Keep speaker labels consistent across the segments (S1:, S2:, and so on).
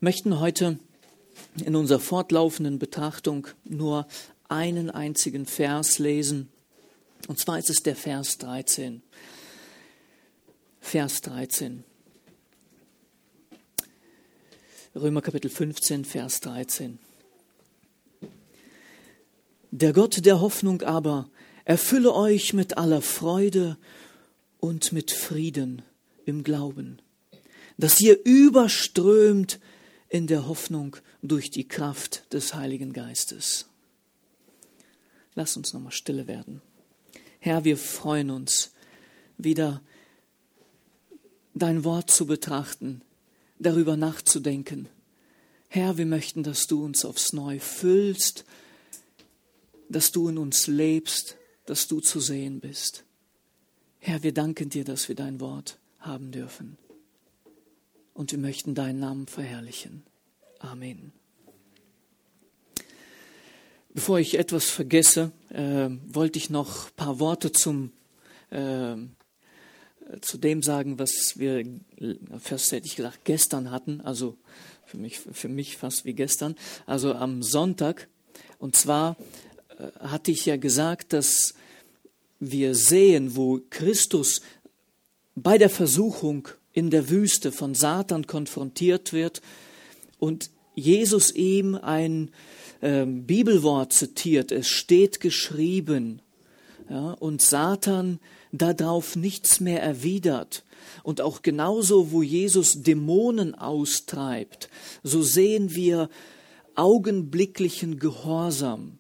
S1: möchten heute in unserer fortlaufenden Betrachtung nur einen einzigen Vers lesen. Und zwar ist es der Vers 13. Vers 13. Römer Kapitel 15, Vers 13. Der Gott der Hoffnung aber erfülle euch mit aller Freude und mit Frieden im Glauben, dass ihr überströmt in der Hoffnung durch die Kraft des Heiligen Geistes. Lass uns nochmal stille werden. Herr, wir freuen uns, wieder dein Wort zu betrachten, darüber nachzudenken. Herr, wir möchten, dass du uns aufs Neue füllst, dass du in uns lebst, dass du zu sehen bist. Herr, wir danken dir, dass wir dein Wort haben dürfen. Und wir möchten deinen Namen verherrlichen. Amen. Bevor ich etwas vergesse, wollte ich noch ein paar Worte zu dem sagen, was wir, fast hätte ich gesagt, gestern hatten. Also für mich fast wie gestern. Also am Sonntag. Und zwar hatte ich ja gesagt, dass wir sehen, wo Christus bei der Versuchung in der Wüste von Satan konfrontiert wird und Jesus ihm ein Bibelwort zitiert. Es steht geschrieben. Ja, und Satan darauf nichts mehr erwidert. Und auch genauso, wo Jesus Dämonen austreibt, so sehen wir augenblicklichen Gehorsam.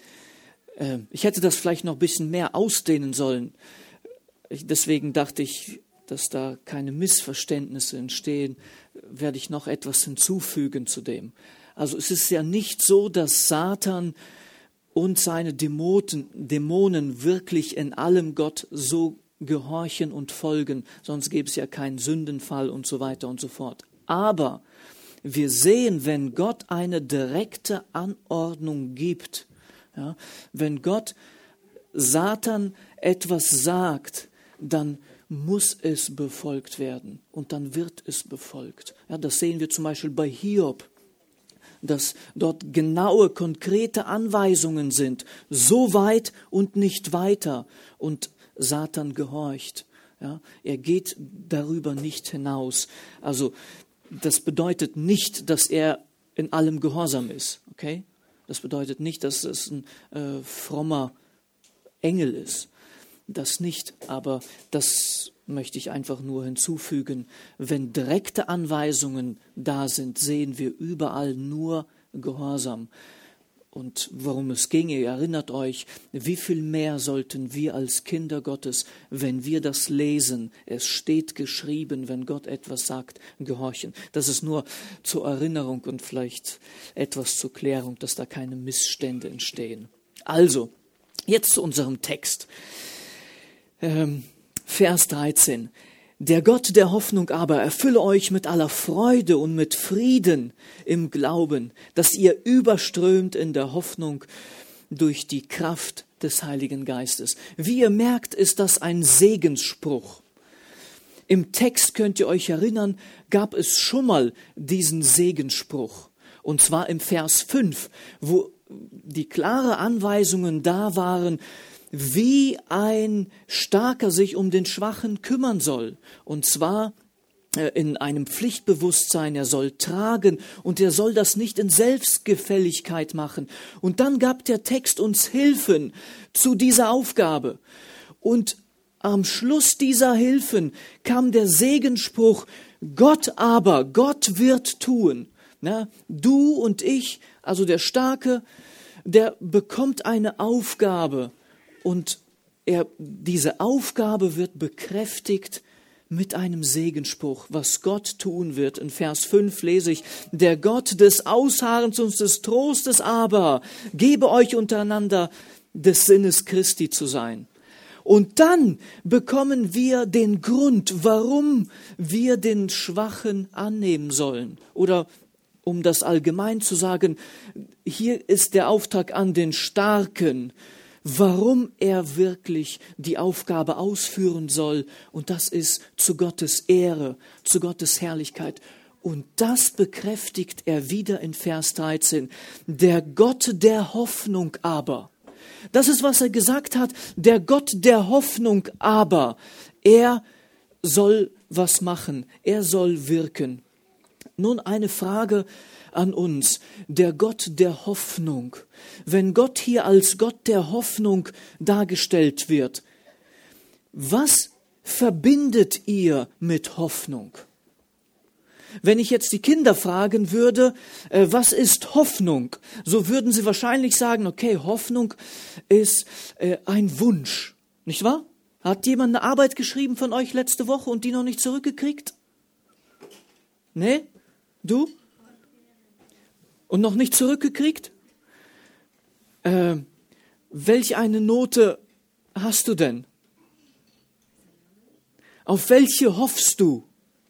S1: Ich hätte das vielleicht noch ein bisschen mehr ausdehnen sollen. Deswegen dachte ich, dass da keine Missverständnisse entstehen, werde ich noch etwas hinzufügen zu dem. Also es ist ja nicht so, dass Satan und seine Dämonen wirklich in allem Gott so gehorchen und folgen, sonst gäbe es ja keinen Sündenfall und so weiter und so fort. Aber wir sehen, wenn Gott eine direkte Anordnung gibt, ja, wenn Gott Satan etwas sagt, dann muss es befolgt werden und dann wird es befolgt. Ja, das sehen wir zum Beispiel bei Hiob, dass dort genaue, konkrete Anweisungen sind, so weit und nicht weiter, und Satan gehorcht. Ja, er geht darüber nicht hinaus. Also das bedeutet nicht, dass er in allem gehorsam ist. Okay? Das bedeutet nicht, dass es ein frommer Engel ist. Das nicht, aber das möchte ich einfach nur hinzufügen. Wenn direkte Anweisungen da sind, sehen wir überall nur Gehorsam. Und worum es ging, ihr erinnert euch, wie viel mehr sollten wir als Kinder Gottes, wenn wir das lesen, es steht geschrieben, wenn Gott etwas sagt, gehorchen. Das ist nur zur Erinnerung und vielleicht etwas zur Klärung, dass da keine Missstände entstehen. Also, jetzt zu unserem Text. Vers 13. Der Gott der Hoffnung aber erfülle euch mit aller Freude und mit Frieden im Glauben, dass ihr überströmt in der Hoffnung durch die Kraft des Heiligen Geistes. Wie ihr merkt, ist das ein Segensspruch. Im Text, könnt ihr euch erinnern, gab es schon mal diesen Segensspruch. Und zwar im Vers 5, wo die klare Anweisungen da waren, wie ein Starker sich um den Schwachen kümmern soll. Und zwar in einem Pflichtbewusstsein, er soll tragen und er soll das nicht in Selbstgefälligkeit machen. Und dann gab der Text uns Hilfen zu dieser Aufgabe. Und am Schluss dieser Hilfen kam der Segensspruch, Gott wird tun. Na, du und ich, also der Starke, der bekommt eine Aufgabe. Und diese Aufgabe wird bekräftigt mit einem Segensspruch, was Gott tun wird. In Vers 5 lese ich, der Gott des Ausharrens und des Trostes aber gebe euch untereinander des Sinnes Christi zu sein. Und dann bekommen wir den Grund, warum wir den Schwachen annehmen sollen. Oder um das allgemein zu sagen, hier ist der Auftrag an den Starken, warum er wirklich die Aufgabe ausführen soll. Und das ist zu Gottes Ehre, zu Gottes Herrlichkeit Und das bekräftigt er wieder in Vers 13. Der Gott der Hoffnung aber. Das ist, was er gesagt hat. Der Gott der Hoffnung aber. Er soll was machen. Er soll wirken. Nun eine Frage an uns. Der Gott der Hoffnung. Wenn Gott hier als Gott der Hoffnung dargestellt wird, was verbindet ihr mit Hoffnung? Wenn ich jetzt die Kinder fragen würde, was ist Hoffnung? So würden sie wahrscheinlich sagen, okay, Hoffnung ist ein Wunsch. Nicht wahr? Hat jemand eine Arbeit geschrieben von euch letzte Woche und die noch nicht zurückgekriegt? Nee? Du? Und noch nicht zurückgekriegt? Welch eine Note hast du denn? Auf welche hoffst du?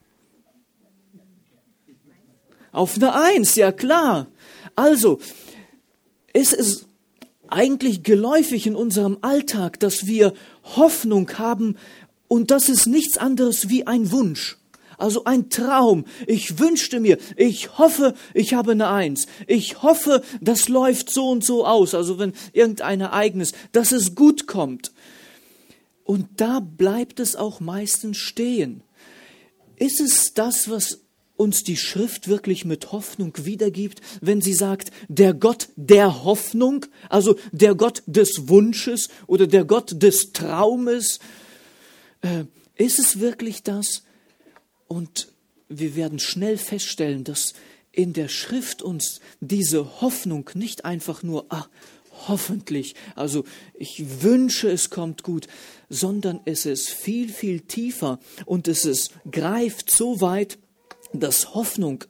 S1: Auf eine 1, ja klar. Also, es ist eigentlich geläufig in unserem Alltag, dass wir Hoffnung haben und das ist nichts anderes wie ein Wunsch. Also ein Traum. Ich wünschte mir, ich hoffe, ich habe eine 1. Ich hoffe, das läuft so und so aus. Also wenn irgendein Ereignis, dass es gut kommt. Und da bleibt es auch meistens stehen. Ist es das, was uns die Schrift wirklich mit Hoffnung wiedergibt, wenn sie sagt, der Gott der Hoffnung, also der Gott des Wunsches oder der Gott des Traumes? Ist es wirklich das? Und wir werden schnell feststellen, dass in der Schrift uns diese Hoffnung nicht einfach nur, hoffentlich, also ich wünsche, es kommt gut, sondern es ist viel, viel tiefer und greift so weit, dass Hoffnung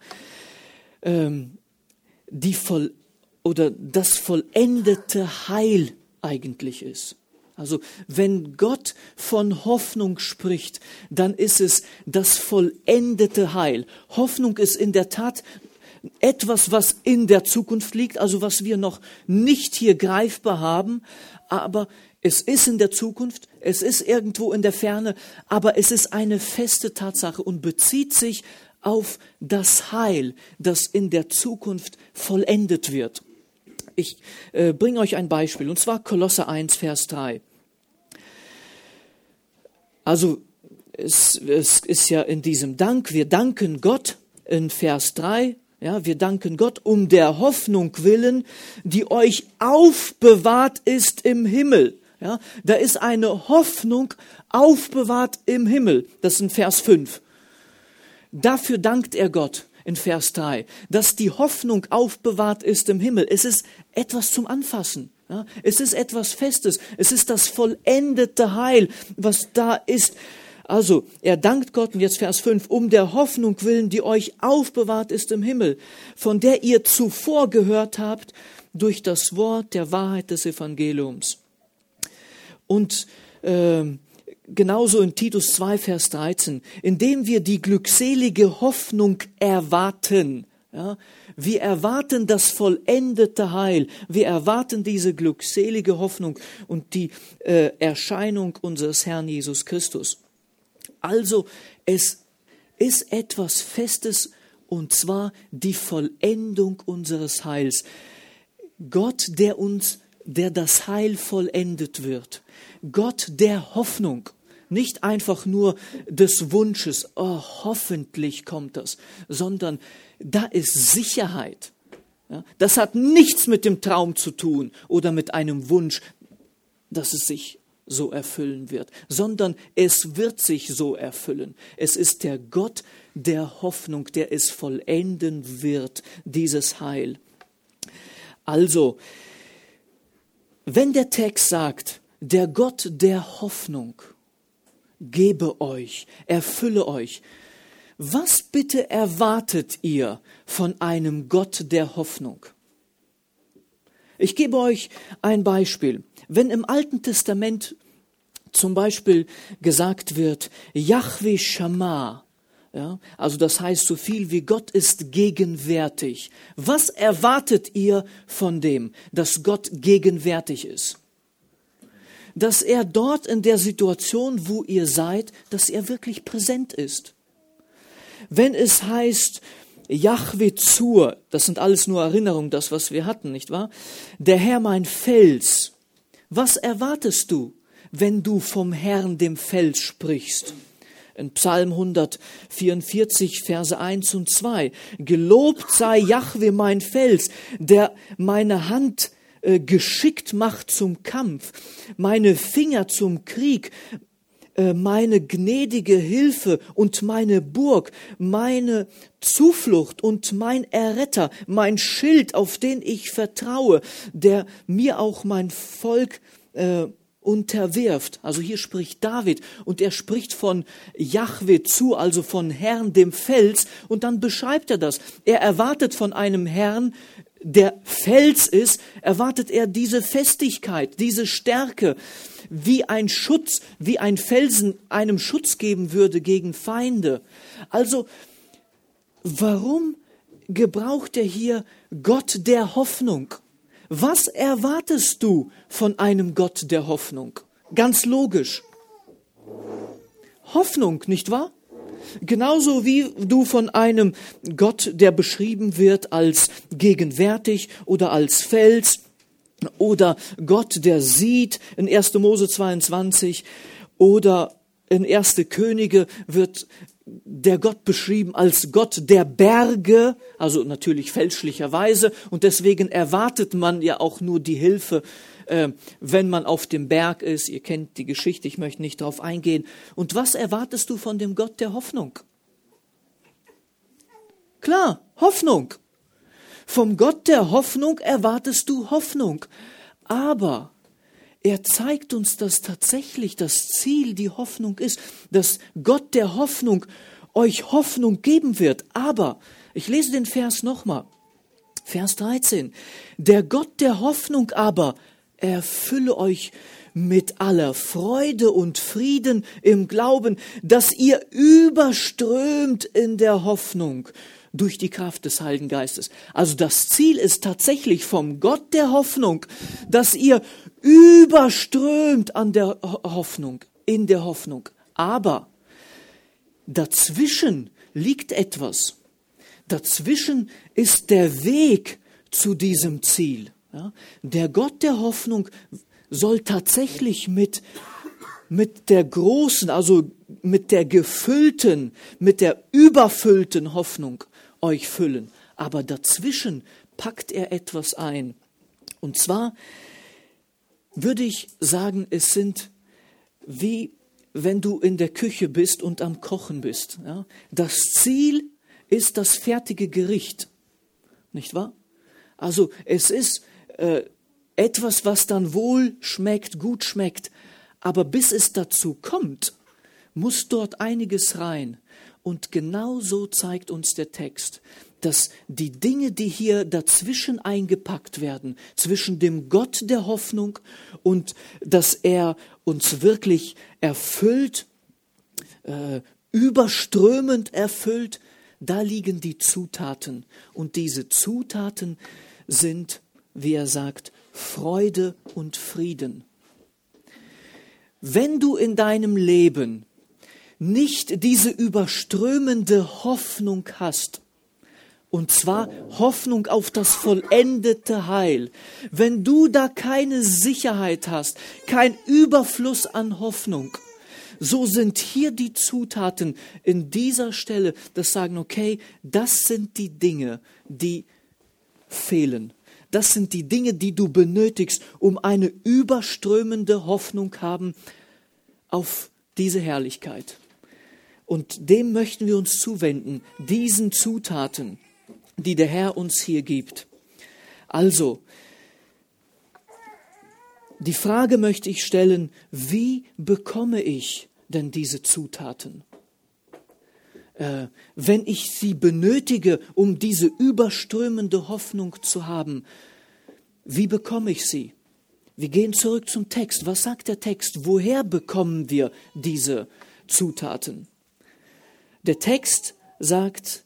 S1: das vollendete Heil eigentlich ist. Also wenn Gott von Hoffnung spricht, dann ist es das vollendete Heil. Hoffnung ist in der Tat etwas, was in der Zukunft liegt, also was wir noch nicht hier greifbar haben, aber es ist in der Zukunft, es ist irgendwo in der Ferne, aber es ist eine feste Tatsache und bezieht sich auf das Heil, das in der Zukunft vollendet wird. Ich bringe euch ein Beispiel, und zwar Kolosser 1, Vers 3. Also es ist ja in diesem Dank, wir danken Gott in Vers 3, ja, wir danken Gott um der Hoffnung willen, die euch aufbewahrt ist im Himmel. Ja, da ist eine Hoffnung aufbewahrt im Himmel, das ist in Vers 5. Dafür dankt er Gott in Vers 3, dass die Hoffnung aufbewahrt ist im Himmel. Es ist etwas zum Anfassen. Ja? Es ist etwas Festes. Es ist das vollendete Heil, was da ist. Also, er dankt Gott, und jetzt Vers 5, um der Hoffnung willen, die euch aufbewahrt ist im Himmel, von der ihr zuvor gehört habt, durch das Wort der Wahrheit des Evangeliums. Und genauso in Titus 2, Vers 13, indem wir die glückselige Hoffnung erwarten. Ja, wir erwarten das vollendete Heil. Wir erwarten diese glückselige Hoffnung und die Erscheinung unseres Herrn Jesus Christus. Also es ist etwas Festes, und zwar die Vollendung unseres Heils. Gott, der das Heil vollendet wird. Gott der Hoffnung, nicht einfach nur des Wunsches, hoffentlich kommt das, sondern da ist Sicherheit. Ja, das hat nichts mit dem Traum zu tun oder mit einem Wunsch, dass es sich so erfüllen wird, sondern es wird sich so erfüllen. Es ist der Gott der Hoffnung, der es vollenden wird, dieses Heil. Also, wenn der Text sagt, der Gott der Hoffnung gebe euch, erfülle euch, was bitte erwartet ihr von einem Gott der Hoffnung? Ich gebe euch ein Beispiel. Wenn im Alten Testament zum Beispiel gesagt wird, Yahweh Shammah, ja, also das heißt so viel wie Gott ist gegenwärtig. Was erwartet ihr von dem, dass Gott gegenwärtig ist? Dass er dort in der Situation, wo ihr seid, dass er wirklich präsent ist. wenn es heißt, Jahwe Zur, das sind alles nur Erinnerungen, das, was wir hatten, nicht wahr? Der Herr mein Fels. Was erwartest du, wenn du vom Herrn, dem Fels, sprichst? In Psalm 144, Verse 1 und 2. Gelobt sei Jahwe mein Fels, der meine Hand geschickt macht zum Kampf, meine Finger zum Krieg, meine gnädige Hilfe und meine Burg, meine Zuflucht und mein Erretter, mein Schild, auf den ich vertraue, der mir auch mein Volk unterwirft. Also hier spricht David und er spricht von Jahwe zu, also von Herrn, dem Fels, und dann beschreibt er das. Er erwartet von einem Herrn, der Fels ist, erwartet er diese Festigkeit, diese Stärke, wie ein Schutz, wie ein Felsen einem Schutz geben würde gegen Feinde. Also, warum gebraucht er hier Gott der Hoffnung? Was erwartest du von einem Gott der Hoffnung? Ganz logisch. Hoffnung, nicht wahr? Genauso wie du von einem Gott, der beschrieben wird als gegenwärtig oder als Fels oder Gott, der sieht in 1. Mose 22 oder in 1. Könige wird der Gott beschrieben als Gott der Berge, also natürlich fälschlicherweise, und deswegen erwartet man ja auch nur die Hilfe, wenn man auf dem Berg ist. Ihr kennt die Geschichte, ich möchte nicht darauf eingehen. Und was erwartest du von dem Gott der Hoffnung? Klar, Hoffnung. Vom Gott der Hoffnung erwartest du Hoffnung. Aber er zeigt uns, dass tatsächlich das Ziel die Hoffnung ist, dass Gott der Hoffnung euch Hoffnung geben wird. Aber, ich lese den Vers nochmal, Vers 13, der Gott der Hoffnung aber erfülle euch mit aller Freude und Frieden im Glauben, dass ihr überströmt in der Hoffnung durch die Kraft des Heiligen Geistes. Also das Ziel ist tatsächlich vom Gott der Hoffnung, dass ihr überströmt an der Hoffnung, in der Hoffnung. Aber dazwischen liegt etwas. Dazwischen ist der Weg zu diesem Ziel. Ja? Der Gott der Hoffnung soll tatsächlich mit der großen, also mit der gefüllten, mit der überfüllten Hoffnung euch füllen. Aber dazwischen packt er etwas ein. Und zwar würde ich sagen, es sind wie wenn du in der Küche bist und am Kochen bist. Ja? Das Ziel ist das fertige Gericht, nicht wahr? Also es ist etwas, was dann wohl schmeckt, gut schmeckt, aber bis es dazu kommt, muss dort einiges rein. Und genau so zeigt uns der Text, dass die Dinge, die hier dazwischen eingepackt werden, zwischen dem Gott der Hoffnung und dass er uns wirklich erfüllt, überströmend erfüllt, da liegen die Zutaten. Und diese Zutaten sind, wie er sagt, Freude und Frieden. Wenn du in deinem Leben nicht diese überströmende Hoffnung hast, und zwar Hoffnung auf das vollendete Heil, wenn du da keine Sicherheit hast, kein Überfluss an Hoffnung, so sind hier die Zutaten in dieser Stelle, das sagen, okay, das sind die Dinge, die fehlen. Das sind die Dinge, die du benötigst, um eine überströmende Hoffnung haben auf diese Herrlichkeit. Und dem möchten wir uns zuwenden, diesen Zutaten, die der Herr uns hier gibt. Also, die Frage möchte ich stellen, wie bekomme ich denn diese Zutaten? Wenn ich sie benötige, um diese überströmende Hoffnung zu haben, wie bekomme ich sie? Wir gehen zurück zum Text. Was sagt der Text? Woher bekommen wir diese Zutaten? Der Text sagt,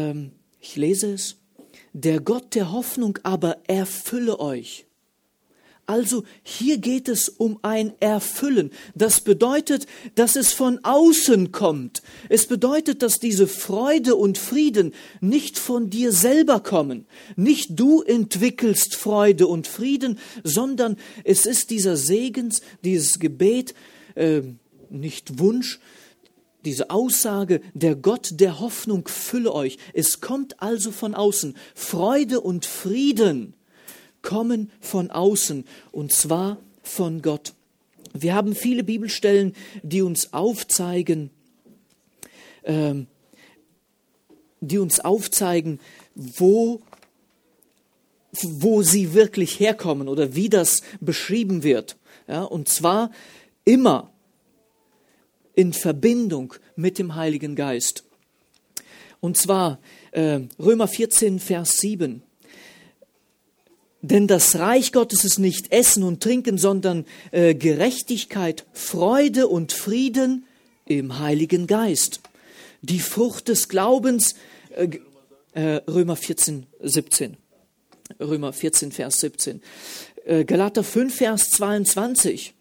S1: ich lese es, der Gott der Hoffnung aber erfülle euch. Also hier geht es um ein Erfüllen. Das bedeutet, dass es von außen kommt. Es bedeutet, dass diese Freude und Frieden nicht von dir selber kommen. Nicht du entwickelst Freude und Frieden, sondern es ist dieser dieses Gebet, nicht Wunsch, diese Aussage, der Gott der Hoffnung fülle euch. Es kommt also von außen. Freude und Frieden kommen von außen, und zwar von Gott. Wir haben viele Bibelstellen, die uns aufzeigen, wo sie wirklich herkommen oder wie das beschrieben wird. Ja, und zwar immer in Verbindung mit dem Heiligen Geist. Und zwar Römer 14, Vers 7. Denn das Reich Gottes ist nicht Essen und Trinken, sondern Gerechtigkeit, Freude und Frieden im Heiligen Geist. Die Frucht des Glaubens, Römer 14, 17. Römer 14, Vers 17. Galater 5, Vers 22.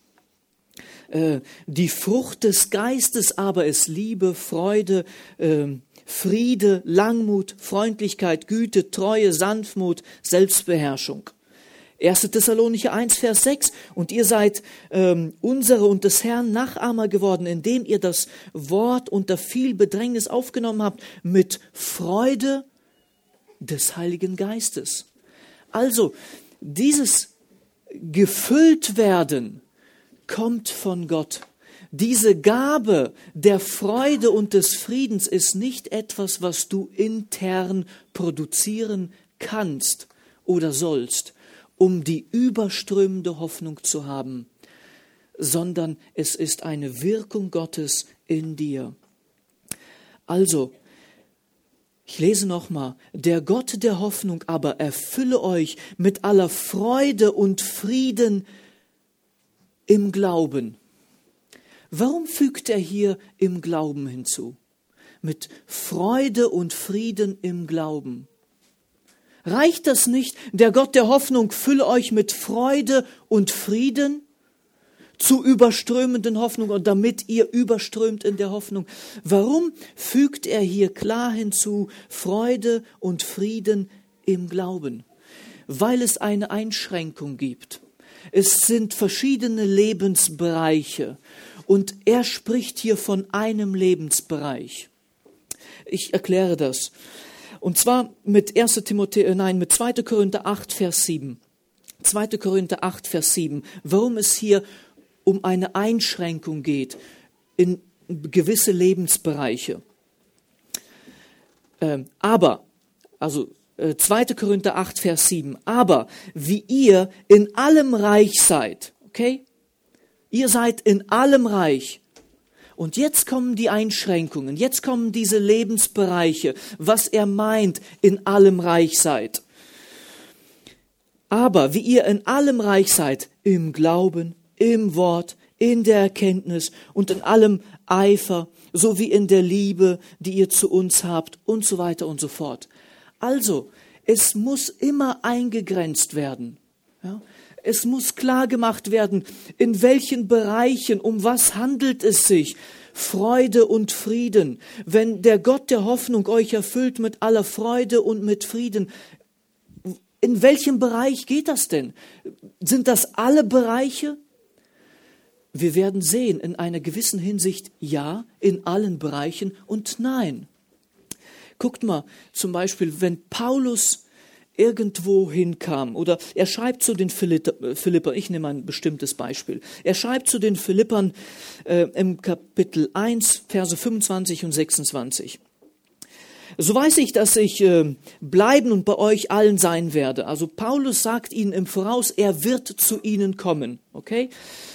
S1: Die Frucht des Geistes aber ist Liebe, Freude, Friede, Langmut, Freundlichkeit, Güte, Treue, Sanftmut, Selbstbeherrschung. 1. Thessalonicher 1, Vers 6. Und ihr seid unsere und des Herrn Nachahmer geworden, indem ihr das Wort unter viel Bedrängnis aufgenommen habt, mit Freude des Heiligen Geistes. Also, dieses gefüllt werden kommt von Gott. Diese Gabe der Freude und des Friedens ist nicht etwas, was du intern produzieren kannst oder sollst, um die überströmende Hoffnung zu haben, sondern es ist eine Wirkung Gottes in dir. Also, ich lese nochmal, der Gott der Hoffnung aber erfülle euch mit aller Freude und Frieden im Glauben. Warum fügt er hier im Glauben hinzu? Mit Freude und Frieden im Glauben. Reicht das nicht? Der Gott der Hoffnung fülle euch mit Freude und Frieden zu überströmenden Hoffnung und damit ihr überströmt in der Hoffnung. Warum fügt er hier klar hinzu Freude und Frieden im Glauben? Weil es eine Einschränkung gibt. Es sind verschiedene Lebensbereiche und er spricht hier von einem Lebensbereich. Ich erkläre das. Und zwar mit 2. Korinther 8, Vers 7. 2. Korinther 8, Vers 7. Warum es hier um eine Einschränkung geht in gewisse Lebensbereiche. 2. Korinther 8, Vers 7. Aber wie ihr in allem reich seid, okay? Ihr seid in allem reich. Und jetzt kommen die Einschränkungen, jetzt kommen diese Lebensbereiche, was er meint, in allem reich seid. Aber wie ihr in allem reich seid, im Glauben, im Wort, in der Erkenntnis und in allem Eifer, sowie in der Liebe, die ihr zu uns habt und so weiter und so fort. Also, es muss immer eingegrenzt werden. Ja? Es muss klar gemacht werden, in welchen Bereichen, um was handelt es sich. Freude und Frieden. Wenn der Gott der Hoffnung euch erfüllt mit aller Freude und mit Frieden, in welchem Bereich geht das denn? Sind das alle Bereiche? Wir werden sehen, in einer gewissen Hinsicht ja, in allen Bereichen und nein. Guckt mal, zum Beispiel, wenn Paulus irgendwo hinkam oder er schreibt zu den Philippern, ich nehme ein bestimmtes Beispiel, er schreibt zu den Philippern im Kapitel 1, Verse 25 und 26. So weiß ich, dass ich bleiben und bei euch allen sein werde. Also Paulus sagt ihnen im Voraus, er wird zu ihnen kommen, okay?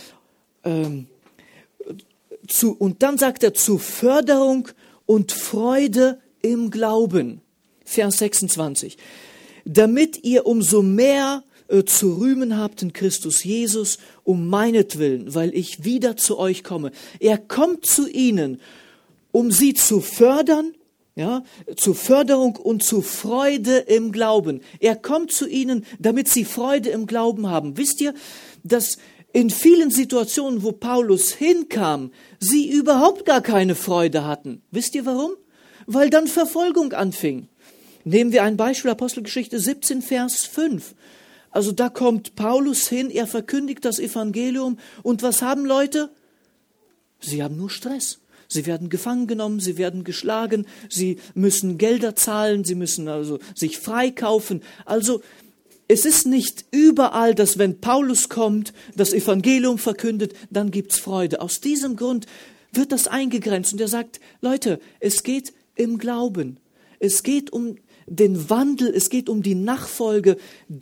S1: Und dann sagt er, zu Förderung und Freude im Glauben. Vers 26. Damit ihr umso mehr zu rühmen habt in Christus Jesus, um meinetwillen, weil ich wieder zu euch komme. Er kommt zu ihnen, um sie zu fördern Ja, zur Förderung und zur Freude im Glauben. Er kommt zu ihnen, damit sie Freude im Glauben haben. Wisst ihr, dass in vielen Situationen, wo Paulus hinkam, sie überhaupt gar keine Freude hatten. Wisst ihr warum? Weil dann Verfolgung anfing. Nehmen wir ein Beispiel, Apostelgeschichte 17, Vers 5. Also da kommt Paulus hin, er verkündigt das Evangelium. Und was haben Leute? Sie haben nur Stress. Sie werden gefangen genommen, sie werden geschlagen, sie müssen Gelder zahlen, sie müssen also sich freikaufen. Also es ist nicht überall, dass wenn Paulus kommt, das Evangelium verkündet, dann gibt's Freude. Aus diesem Grund wird das eingegrenzt und er sagt, Leute, es geht im Glauben. Es geht um den Wandel, es geht um die Nachfolge.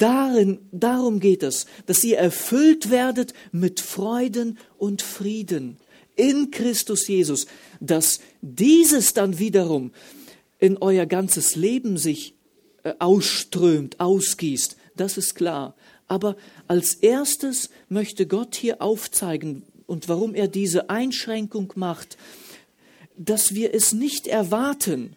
S1: Darum geht es, dass ihr erfüllt werdet mit Freuden und Frieden in Christus Jesus, dass dieses dann wiederum in euer ganzes Leben sich ausströmt, ausgießt, das ist klar. Aber als erstes möchte Gott hier aufzeigen, und warum er diese Einschränkung macht, dass wir es nicht erwarten,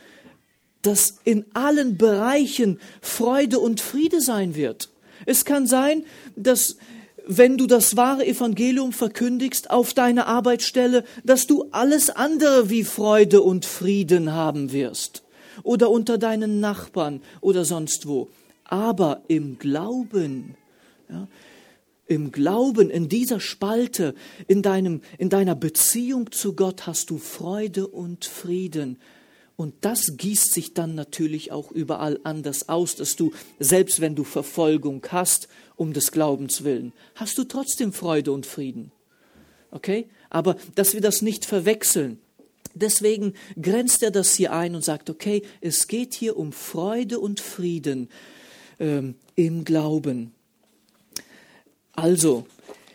S1: dass in allen Bereichen Freude und Friede sein wird. Es kann sein, dass wenn du das wahre Evangelium verkündigst auf deiner Arbeitsstelle, dass du alles andere wie Freude und Frieden haben wirst. Oder unter deinen Nachbarn oder sonst wo. Aber im Glauben, ja, im Glauben, in dieser Spalte, in deiner Beziehung zu Gott hast du Freude und Frieden. Und das gießt sich dann natürlich auch überall anders aus, dass du, selbst wenn du Verfolgung hast, um des Glaubens willen, hast du trotzdem Freude und Frieden. Okay? Aber dass wir das nicht verwechseln. Deswegen grenzt er das hier ein und sagt, okay, es geht hier um Freude und Frieden im Glauben. Also,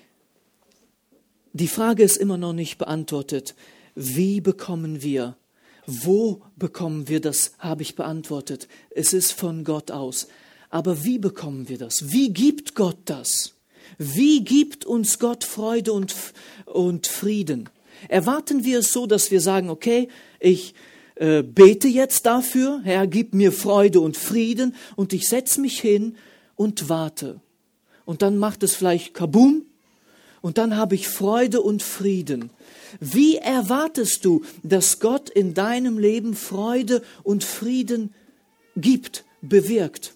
S1: die Frage ist immer noch nicht beantwortet. Wie bekommen wir? Wo bekommen wir das, habe ich beantwortet. Es ist von Gott aus. Aber wie bekommen wir das? Wie gibt Gott das? Wie gibt uns Gott Freude und Frieden? Erwarten wir es so, dass wir sagen, okay, ich bete jetzt dafür, Herr, gib mir Freude und Frieden und ich setze mich hin und warte. Und dann macht es vielleicht Kabum und dann habe ich Freude und Frieden. Wie erwartest du, dass Gott in deinem Leben Freude und Frieden gibt, bewirkt?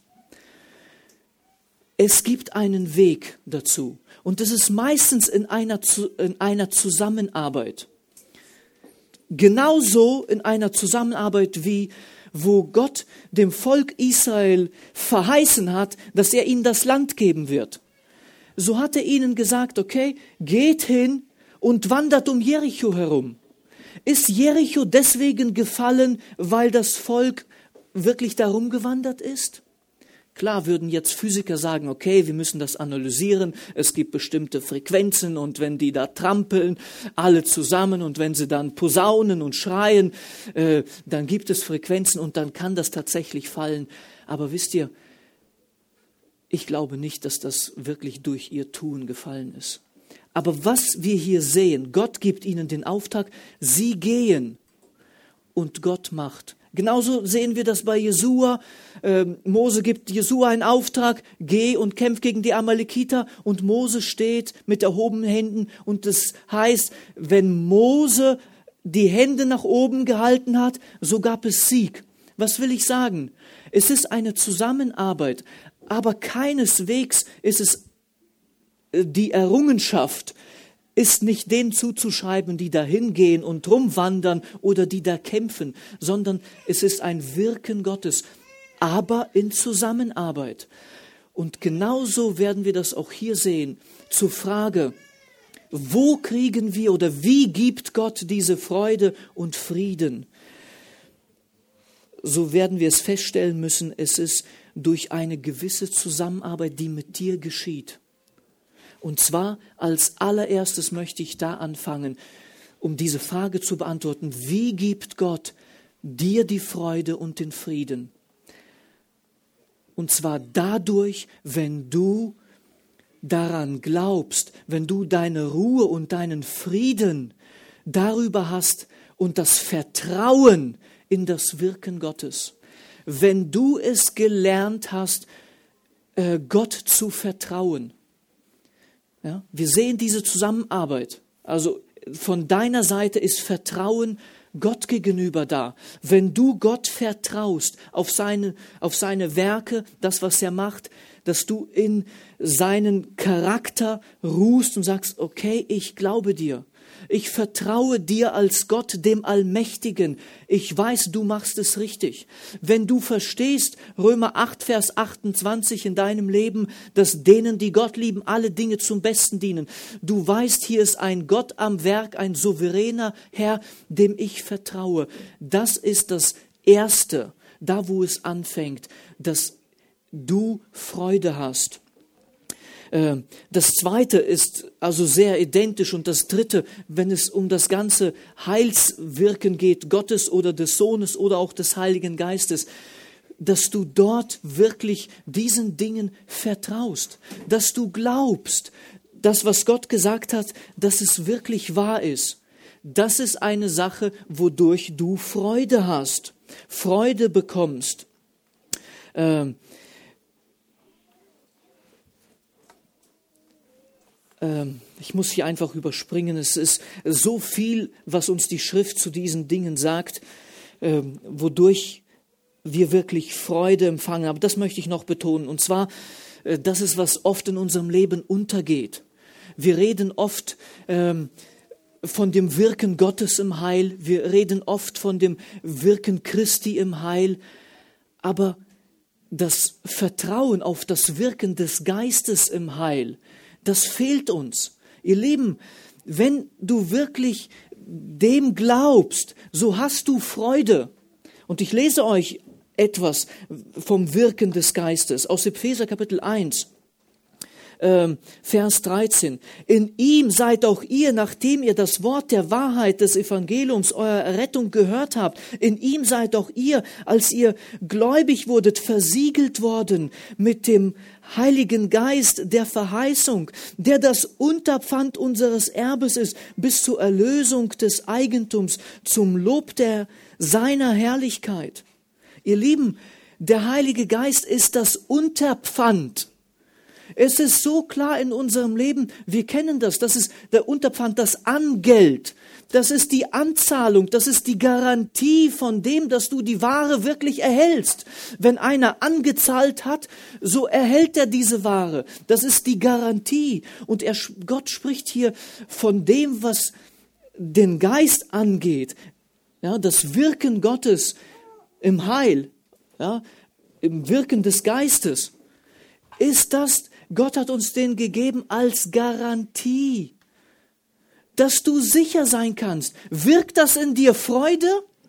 S1: Es gibt einen Weg dazu und es ist meistens in einer Zusammenarbeit. Genauso in einer Zusammenarbeit wie wo Gott dem Volk Israel verheißen hat, dass er ihnen das Land geben wird. So hat er ihnen gesagt, okay, geht hin und wandert um Jericho herum. Ist Jericho deswegen gefallen, weil das Volk wirklich darum gewandert ist? Klar würden jetzt Physiker sagen, okay, wir müssen das analysieren, es gibt bestimmte Frequenzen und wenn die da trampeln, alle zusammen und wenn sie dann posaunen und schreien, dann gibt es Frequenzen und dann kann das tatsächlich fallen. Aber wisst ihr, ich glaube nicht, dass das wirklich durch ihr Tun gefallen ist. Aber was wir hier sehen, Gott gibt ihnen den Auftrag, sie gehen und Gott macht. Genauso sehen wir das bei Jesua. Mose gibt Jesua einen Auftrag, geh und kämpf gegen die Amalekiter. Und Mose steht mit erhobenen Händen. Und das heißt, wenn Mose die Hände nach oben gehalten hat, so gab es Sieg. Was will ich sagen? Es ist eine Zusammenarbeit, aber keineswegs ist es die Errungenschaft, ist nicht denen zuzuschreiben, die da hingehen und rumwandern oder die da kämpfen, sondern es ist ein Wirken Gottes, aber in Zusammenarbeit. Und genauso werden wir das auch hier sehen. Zur Frage, wo kriegen wir oder wie gibt Gott diese Freude und Frieden? So werden wir es feststellen müssen, es ist durch eine gewisse Zusammenarbeit, die mit dir geschieht. Und zwar als allererstes möchte ich da anfangen, um diese Frage zu beantworten. Wie gibt Gott dir die Freude und den Frieden? Und zwar dadurch, wenn du daran glaubst, wenn du deine Ruhe und deinen Frieden darüber hast und das Vertrauen in das Wirken Gottes. Wenn du es gelernt hast, Gott zu vertrauen. Ja, wir sehen diese Zusammenarbeit. Also von deiner Seite ist Vertrauen Gott gegenüber da. Wenn du Gott vertraust auf seine Werke, das, was er macht, dass du in seinen Charakter ruhst und sagst, okay, ich glaube dir. Ich vertraue dir als Gott, dem Allmächtigen. Ich weiß, du machst es richtig. Wenn du verstehst, Römer 8, Vers 28 in deinem Leben, dass denen, die Gott lieben, alle Dinge zum Besten dienen. Du weißt, hier ist ein Gott am Werk, ein souveräner Herr, dem ich vertraue. Das ist das Erste, da wo es anfängt, dass du Freude hast. Das Zweite ist also sehr identisch und das Dritte, wenn es um das ganze Heilswirken geht, Gottes oder des Sohnes oder auch des Heiligen Geistes, dass du dort wirklich diesen Dingen vertraust, dass du glaubst, das, was Gott gesagt hat, dass es wirklich wahr ist. Das ist eine Sache, wodurch du Freude hast, Freude bekommst. Ich muss hier einfach überspringen. Es ist so viel, was uns die Schrift zu diesen Dingen sagt, wodurch wir wirklich Freude empfangen. Aber das möchte ich noch betonen. Und zwar, das ist, was oft in unserem Leben untergeht. Wir reden oft von dem Wirken Gottes im Heil. Wir reden oft von dem Wirken Christi im Heil. Aber das Vertrauen auf das Wirken des Geistes im Heil, das fehlt uns. Ihr Lieben, wenn du wirklich dem glaubst, so hast du Freude. Und ich lese euch etwas vom Wirken des Geistes aus Epheser Kapitel 1. Vers 13. In ihm seid auch ihr, nachdem ihr das Wort der Wahrheit des Evangeliums, eurer Errettung gehört habt, in ihm seid auch ihr, als ihr gläubig wurdet, versiegelt worden mit dem Heiligen Geist der Verheißung, der das Unterpfand unseres Erbes ist, bis zur Erlösung des Eigentums, zum Lob seiner Herrlichkeit. Ihr Lieben, der Heilige Geist ist das Unterpfand. Es ist so klar in unserem Leben, wir kennen das ist der Unterpfand, das Angeld, das ist die Anzahlung, das ist die Garantie von dem, dass du die Ware wirklich erhältst. Wenn einer angezahlt hat, so erhält er diese Ware. Das ist die Garantie. Und Gott spricht hier von dem, was den Geist angeht, ja, das Wirken Gottes im Heil, ja, im Wirken des Geistes, ist das, Gott hat uns den gegeben als Garantie, dass du sicher sein kannst. Wirkt das in dir Freude?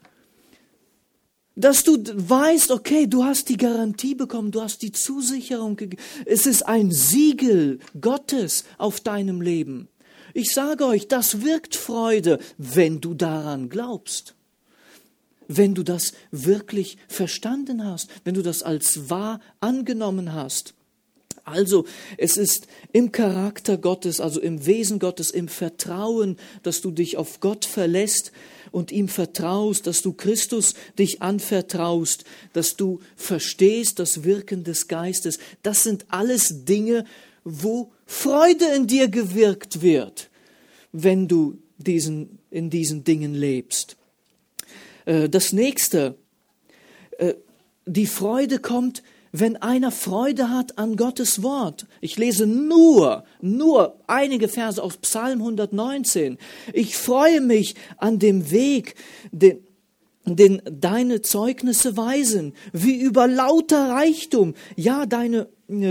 S1: Dass du weißt, okay, du hast die Garantie bekommen, du hast die Zusicherung gegeben. Es ist ein Siegel Gottes auf deinem Leben. Ich sage euch, das wirkt Freude, wenn du daran glaubst. Wenn du das wirklich verstanden hast, wenn du das als wahr angenommen hast. Also, es ist im Charakter Gottes, also im Wesen Gottes, im Vertrauen, dass du dich auf Gott verlässt und ihm vertraust, dass du Christus dich anvertraust, dass du verstehst das Wirken des Geistes. Das sind alles Dinge, wo Freude in dir gewirkt wird, wenn du in diesen Dingen lebst. Das nächste, die Freude kommt, wenn einer Freude hat an Gottes Wort. Ich lese nur einige Verse aus Psalm 119. Ich freue mich an dem Weg, den deine Zeugnisse weisen, wie über lauter Reichtum. Ja, deine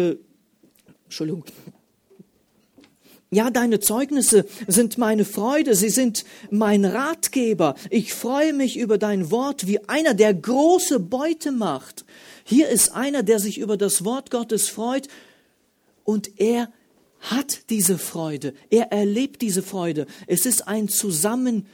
S1: Zeugnisse sind meine Freude, sie sind mein Ratgeber. Ich freue mich über dein Wort wie einer, der große Beute macht. Hier ist einer, der sich über das Wort Gottes freut und er hat diese Freude, er erlebt diese Freude. Es ist ein Zusammenarbeiten.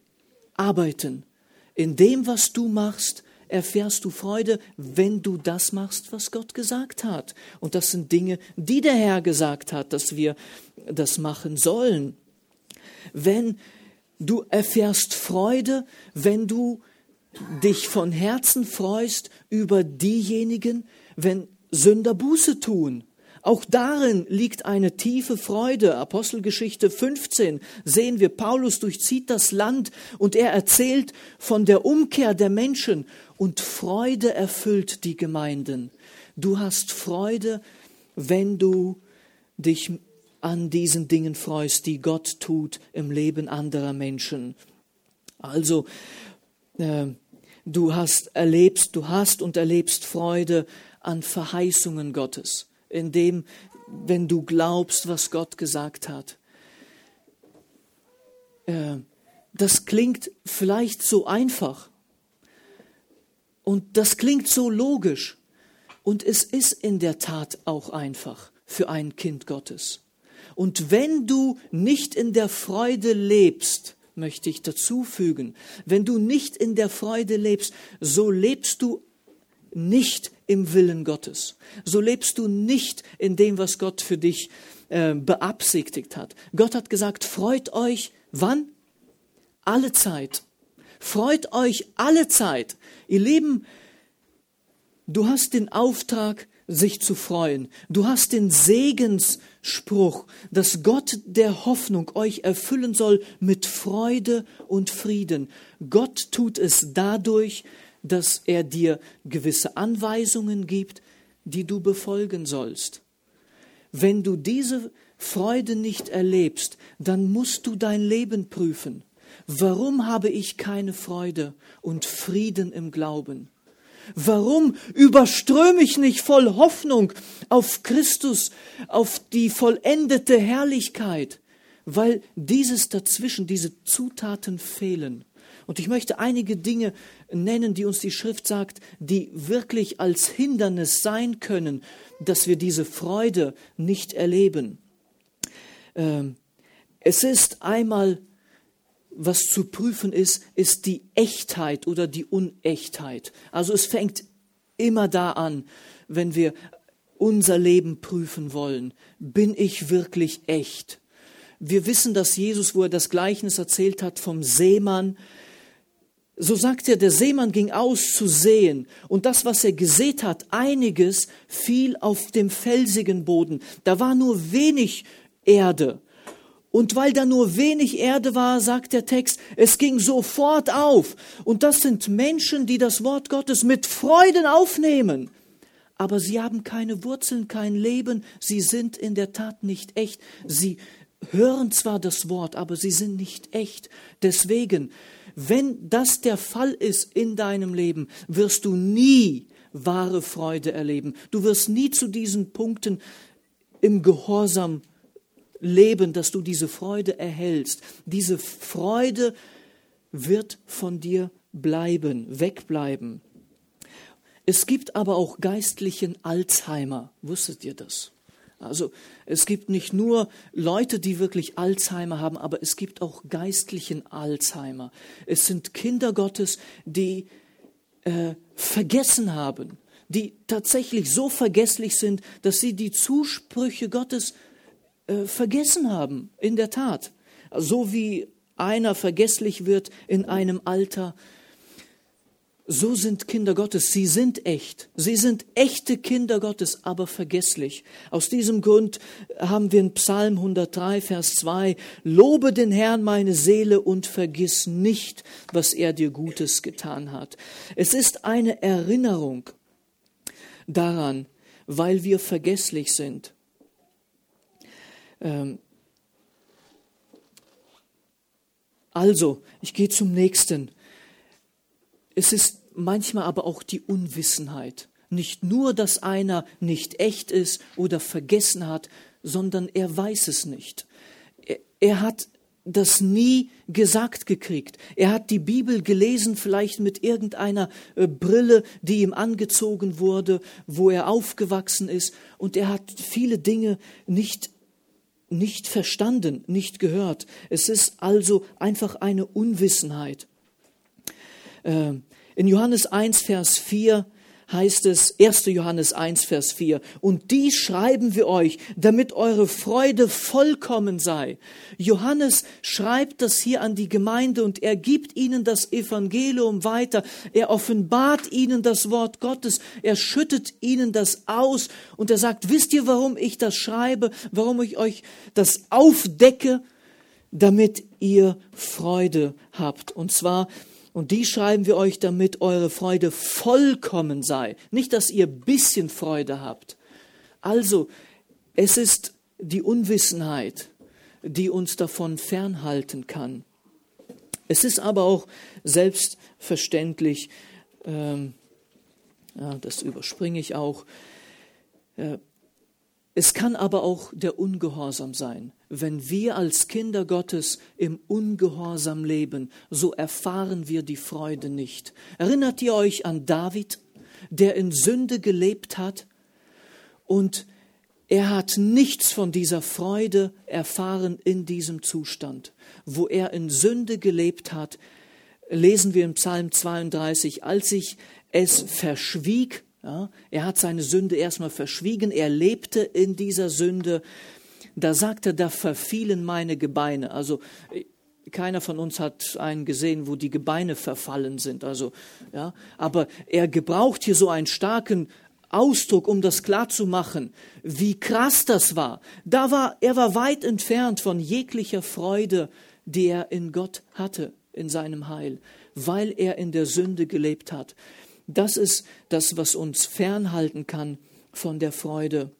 S1: In dem, was du machst, erfährst du Freude, wenn du das machst, was Gott gesagt hat. Und das sind Dinge, die der Herr gesagt hat, dass wir das machen sollen. Wenn du erfährst Freude, wenn du dich von Herzen freust über diejenigen, wenn Sünder Buße tun. Auch darin liegt eine tiefe Freude. Apostelgeschichte 15 sehen wir, Paulus durchzieht das Land und er erzählt von der Umkehr der Menschen und Freude erfüllt die Gemeinden. Du hast Freude, wenn du dich an diesen Dingen freust, die Gott tut im Leben anderer Menschen. Also, du hast und erlebst Freude an Verheißungen Gottes, indem, wenn du glaubst, was Gott gesagt hat. Das klingt vielleicht so einfach und das klingt so logisch und es ist in der Tat auch einfach für ein Kind Gottes. Und wenn du nicht in der Freude lebst, möchte ich dazu fügen, wenn du nicht in der Freude lebst, so lebst du nicht im Willen Gottes. So lebst du nicht in dem, was Gott für dich beabsichtigt hat. Gott hat gesagt, freut euch, wann? Alle Zeit. Freut euch alle Zeit. Ihr Lieben, du hast den Auftrag, sich zu freuen. Du hast den Segensspruch, dass Gott der Hoffnung euch erfüllen soll mit Freude und Frieden. Gott tut es dadurch, dass er dir gewisse Anweisungen gibt, die du befolgen sollst. Wenn du diese Freude nicht erlebst, dann musst du dein Leben prüfen. Warum habe ich keine Freude und Frieden im Glauben? Warum überströme ich nicht voll Hoffnung auf Christus, auf die vollendete Herrlichkeit? Weil dieses dazwischen, diese Zutaten fehlen. Und ich möchte einige Dinge nennen, die uns die Schrift sagt, die wirklich als Hindernis sein können, dass wir diese Freude nicht erleben. Es ist einmal, was zu prüfen ist die Echtheit oder die Unechtheit. Also es fängt immer da an, wenn wir unser Leben prüfen wollen. Bin ich wirklich echt? Wir wissen, dass Jesus, wo er das Gleichnis erzählt hat vom Seemann, so sagt er, der Seemann ging aus zu säen und das, was er gesät hat, einiges fiel auf dem felsigen Boden. Da war nur wenig Erde. Und weil da nur wenig Erde war, sagt der Text, es ging sofort auf. Und das sind Menschen, die das Wort Gottes mit Freuden aufnehmen. Aber sie haben keine Wurzeln, kein Leben. Sie sind in der Tat nicht echt. Sie hören zwar das Wort, aber sie sind nicht echt. Deswegen, wenn das der Fall ist in deinem Leben, wirst du nie wahre Freude erleben. Du wirst nie zu diesen Punkten im Gehorsam leben, dass du diese Freude erhältst. Diese Freude wird von dir bleiben, wegbleiben. Es gibt aber auch geistlichen Alzheimer. Wusstet ihr das? Also es gibt nicht nur Leute, die wirklich Alzheimer haben, aber es gibt auch geistlichen Alzheimer. Es sind Kinder Gottes, die vergessen haben, die tatsächlich so vergesslich sind, dass sie die Zusprüche Gottes vergessen haben, in der Tat. So wie einer vergesslich wird in einem Alter, so sind Kinder Gottes. Sie sind echt. Sie sind echte Kinder Gottes, aber vergesslich. Aus diesem Grund haben wir in Psalm 103, Vers 2, Lobe den Herrn, meine Seele, und vergiss nicht, was er dir Gutes getan hat. Es ist eine Erinnerung daran, weil wir vergesslich sind. Also, ich gehe zum nächsten. Es ist manchmal aber auch die Unwissenheit. Nicht nur, dass einer nicht echt ist oder vergessen hat, sondern er weiß es nicht. Er hat das nie gesagt gekriegt. Er hat die Bibel gelesen, vielleicht mit irgendeiner Brille, die ihm angezogen wurde, wo er aufgewachsen ist, und er hat viele Dinge nicht verstanden, nicht gehört. Es ist also einfach eine Unwissenheit. In Johannes 1, Vers 4 heißt es 1. Johannes 1, Vers 4, und die schreiben wir euch, damit eure Freude vollkommen sei. Johannes schreibt das hier an die Gemeinde und er gibt ihnen das Evangelium weiter. Er offenbart ihnen das Wort Gottes. Er schüttet ihnen das aus und er sagt, wisst ihr, warum ich das schreibe, warum ich euch das aufdecke? Damit ihr Freude habt. Und zwar, und die schreiben wir euch, damit eure Freude vollkommen sei. Nicht, dass ihr ein bisschen Freude habt. Also, es ist die Unwissenheit, die uns davon fernhalten kann. Es ist aber auch selbstverständlich, das überspringe ich auch, es kann aber auch der Ungehorsam sein. Wenn wir als Kinder Gottes im Ungehorsam leben, so erfahren wir die Freude nicht. Erinnert ihr euch an David, der in Sünde gelebt hat und er hat nichts von dieser Freude erfahren in diesem Zustand. Wo er in Sünde gelebt hat, lesen wir im Psalm 32, als ich es verschwieg, ja, er hat seine Sünde erstmal verschwiegen, er lebte in dieser Sünde. Da sagt er, da verfielen meine Gebeine. Also keiner von uns hat einen gesehen, wo die Gebeine verfallen sind. Also, ja, aber er gebraucht hier so einen starken Ausdruck, um das klarzumachen, wie krass das war. Er war weit entfernt von jeglicher Freude, die er in Gott hatte, in seinem Heil, weil er in der Sünde gelebt hat. Das ist das, was uns fernhalten kann von der Freude.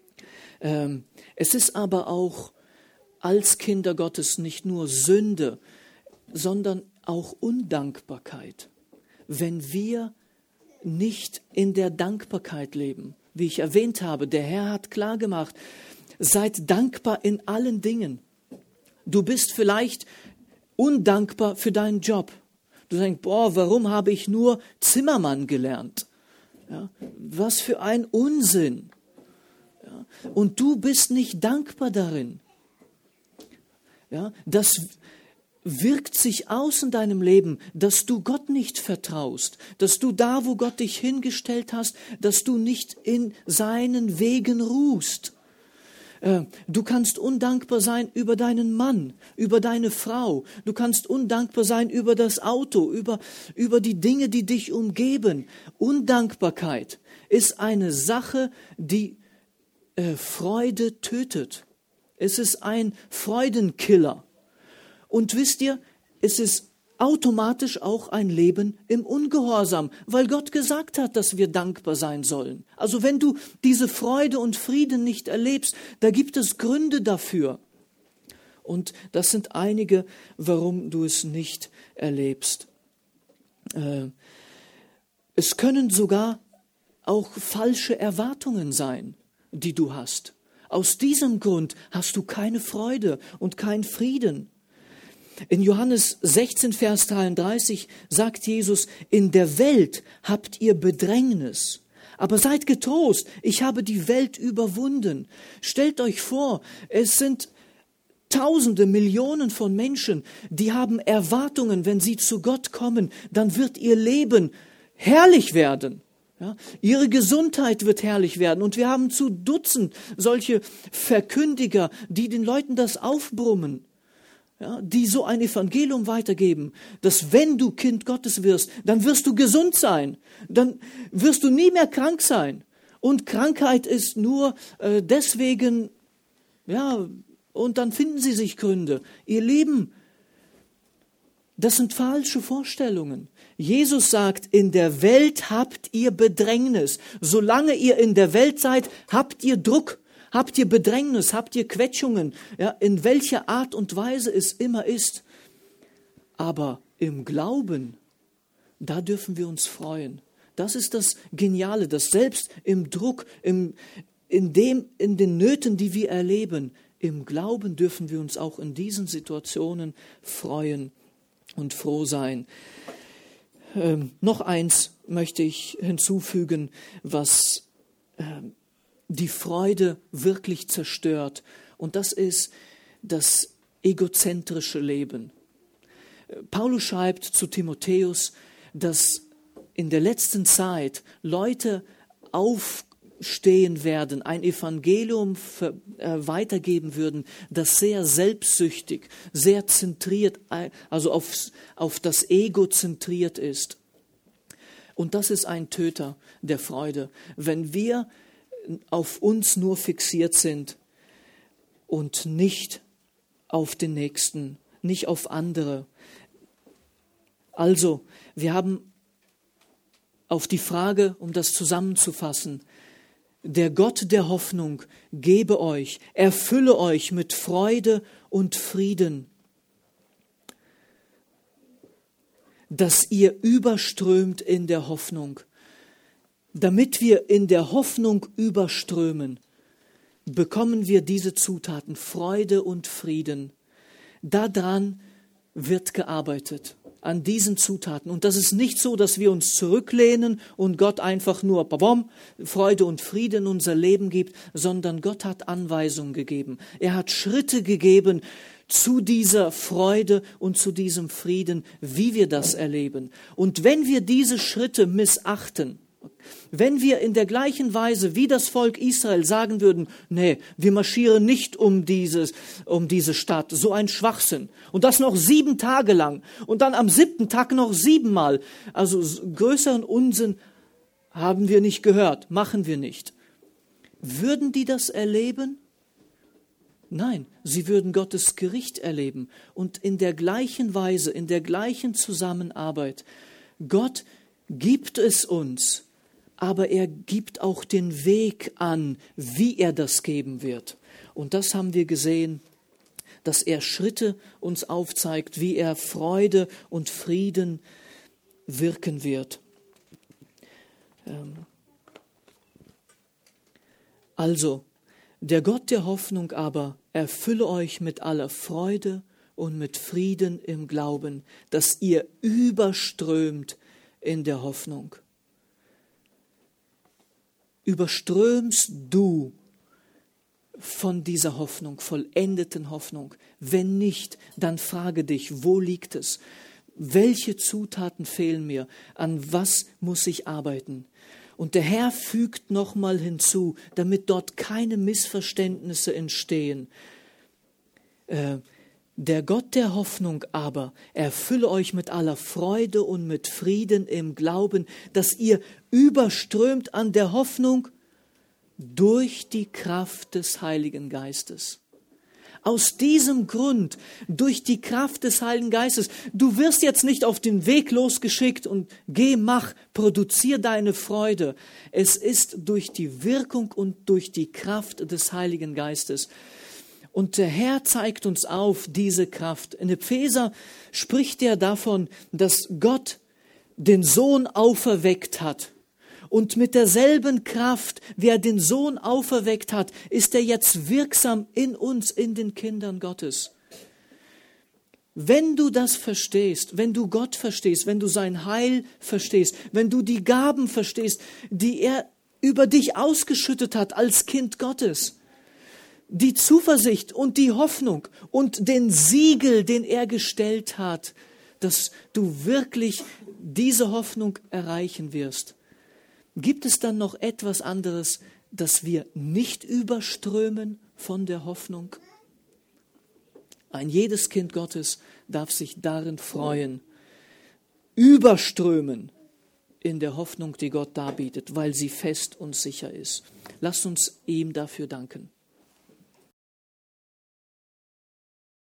S1: Es ist aber auch als Kinder Gottes nicht nur Sünde, sondern auch Undankbarkeit. Wenn wir nicht in der Dankbarkeit leben, wie ich erwähnt habe, der Herr hat klargemacht, seid dankbar in allen Dingen. Du bist vielleicht undankbar für deinen Job. Du denkst, warum habe ich nur Zimmermann gelernt? Ja, was für ein Unsinn. Ja, und du bist nicht dankbar darin. Ja, das wirkt sich aus in deinem Leben, dass du Gott nicht vertraust, dass du da, wo Gott dich hingestellt hast, dass du nicht in seinen Wegen ruhst. Du kannst undankbar sein über deinen Mann, über deine Frau. Du kannst undankbar sein über das Auto, über die Dinge, die dich umgeben. Undankbarkeit ist eine Sache, die Freude tötet. Es ist ein Freudenkiller. Und wisst ihr, es ist automatisch auch ein Leben im Ungehorsam, weil Gott gesagt hat, dass wir dankbar sein sollen. Also wenn du diese Freude und Frieden nicht erlebst, da gibt es Gründe dafür. Und das sind einige, warum du es nicht erlebst. Es können sogar auch falsche Erwartungen sein, die du hast. Aus diesem Grund hast du keine Freude und keinen Frieden. In Johannes 16, Vers 33 sagt Jesus, in der Welt habt ihr Bedrängnis, aber seid getrost, ich habe die Welt überwunden. Stellt euch vor, es sind Tausende, Millionen von Menschen, die haben Erwartungen, wenn sie zu Gott kommen, dann wird ihr Leben herrlich werden. Ja, ihre Gesundheit wird herrlich werden. Und wir haben zu Dutzend solche Verkündiger, die den Leuten das aufbrummen. Ja, die so ein Evangelium weitergeben, dass wenn du Kind Gottes wirst, dann wirst du gesund sein, dann wirst du nie mehr krank sein. Und Krankheit ist nur deswegen, ja, und dann finden sie sich Gründe. Ihr Lieben, das sind falsche Vorstellungen. Jesus sagt, in der Welt habt ihr Bedrängnis. Solange ihr in der Welt seid, habt ihr Druck. Habt ihr Bedrängnis, habt ihr Quetschungen, ja, in welcher Art und Weise es immer ist. Aber im Glauben, da dürfen wir uns freuen. Das ist das Geniale, dass selbst im Druck, in den Nöten, die wir erleben, im Glauben dürfen wir uns auch in diesen Situationen freuen und froh sein. Noch eins möchte ich hinzufügen, was die Freude wirklich zerstört. Und das ist das egozentrische Leben. Paulus schreibt zu Timotheus, dass in der letzten Zeit Leute aufstehen werden, ein Evangelium weitergeben würden, das sehr selbstsüchtig, sehr zentriert, also auf das Ego zentriert ist. Und das ist ein Töter der Freude, wenn wir auf uns nur fixiert sind und nicht auf den Nächsten, nicht auf andere. Also, wir haben auf die Frage, um das zusammenzufassen, der Gott der Hoffnung gebe euch, erfülle euch mit Freude und Frieden, dass ihr überströmt in der Hoffnung. Damit wir in der Hoffnung überströmen, bekommen wir diese Zutaten, Freude und Frieden. Daran wird gearbeitet, an diesen Zutaten. Und das ist nicht so, dass wir uns zurücklehnen und Gott einfach nur Freude und Frieden in unser Leben gibt, sondern Gott hat Anweisungen gegeben. Er hat Schritte gegeben zu dieser Freude und zu diesem Frieden, wie wir das erleben. Und wenn wir diese Schritte missachten, wenn wir in der gleichen Weise wie das Volk Israel sagen würden, nee, wir marschieren nicht um diese Stadt, so ein Schwachsinn. Und das noch 7 Tage lang und dann am 7. Tag noch 7-mal. Also größeren Unsinn haben wir nicht gehört, machen wir nicht. Würden die das erleben? Nein, sie würden Gottes Gericht erleben. Und in der gleichen Weise, in der gleichen Zusammenarbeit, Gott gibt es uns, aber er gibt auch den Weg an, wie er das geben wird. Und das haben wir gesehen, dass er Schritte uns aufzeigt, wie er Freude und Frieden wirken wird. Also, der Gott der Hoffnung aber erfülle euch mit aller Freude und mit Frieden im Glauben, dass ihr überströmt in der Hoffnung. Überströmst du von dieser Hoffnung, vollendeten Hoffnung? Wenn nicht, dann frage dich, wo liegt es? Welche Zutaten fehlen mir? An was muss ich arbeiten? Und der Herr fügt nochmal hinzu, damit dort keine Missverständnisse entstehen. Der Gott der Hoffnung aber erfülle euch mit aller Freude und mit Frieden im Glauben, dass ihr überströmt an der Hoffnung durch die Kraft des Heiligen Geistes. Aus diesem Grund, durch die Kraft des Heiligen Geistes, du wirst jetzt nicht auf den Weg losgeschickt und geh, mach, produzier deine Freude. Es ist durch die Wirkung und durch die Kraft des Heiligen Geistes. Und der Herr zeigt uns auf diese Kraft. In Epheser spricht er davon, dass Gott den Sohn auferweckt hat. Und mit derselben Kraft, wie er den Sohn auferweckt hat, ist er jetzt wirksam in uns, in den Kindern Gottes. Wenn du das verstehst, wenn du Gott verstehst, wenn du sein Heil verstehst, wenn du die Gaben verstehst, die er über dich ausgeschüttet hat als Kind Gottes, die Zuversicht und die Hoffnung und den Siegel, den er gestellt hat, dass du wirklich diese Hoffnung erreichen wirst. Gibt es dann noch etwas anderes, dass wir nicht überströmen von der Hoffnung? Ein jedes Kind Gottes darf sich darin freuen, überströmen in der Hoffnung, die Gott darbietet, weil sie fest und sicher ist. Lasst uns ihm dafür danken.